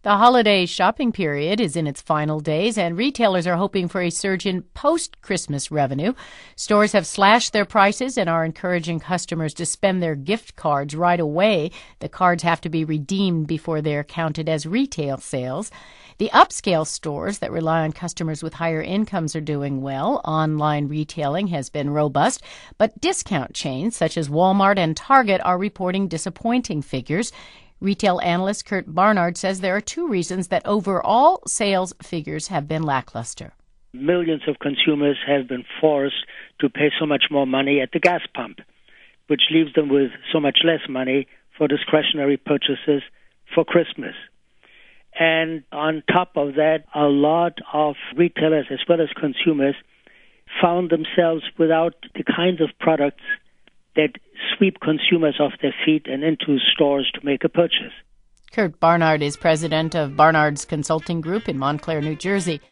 The holiday shopping period is in its final days, and retailers are hoping for a surge in post-Christmas revenue. Stores have slashed their prices and are encouraging customers to spend their gift cards right away. The cards have to be redeemed before they're counted as retail sales. The upscale stores that rely on customers with higher incomes are doing well. Online retailing has been robust, but discount chains such as Walmart and Target are reporting disappointing figures. Retail analyst Kurt Barnard says there are two reasons that overall sales figures have been lackluster. Millions of consumers have been forced to pay so much more money at the gas pump, which leaves them with so much less money for discretionary purchases for Christmas. And on top of that, a lot of retailers as well as consumers found themselves without the kinds of products that sweep consumers off their feet and into stores to make a purchase. Kurt Barnard is president of Barnard's Consulting Group in Montclair, New Jersey.